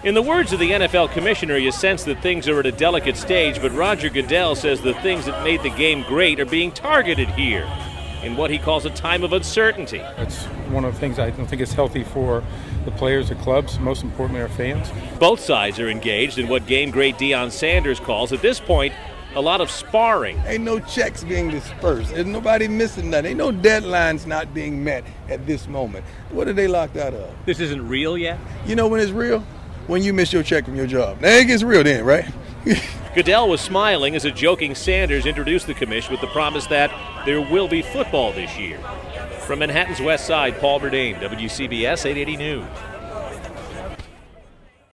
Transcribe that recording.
In the words of the NFL commissioner, you sense that things are at a delicate stage, but Roger Goodell says the things that made the game great are being targeted here in what he calls a time of uncertainty. That's one of the things I don't think is healthy for the players, the clubs, most importantly our fans. Both sides are engaged in what game great Deion Sanders calls, at this point, a lot of sparring. Ain't no checks being dispersed. There's nobody missing nothing. Ain't no deadlines not being met at this moment. What are they locked out of? This isn't real yet? You know when it's real? When you miss your check from your job. Now it gets real then, right? Goodell was smiling as a joking Sanders introduced the commission with the promise that there will be football this year. From Manhattan's West Side, Paul Burdane, WCBS 880 News.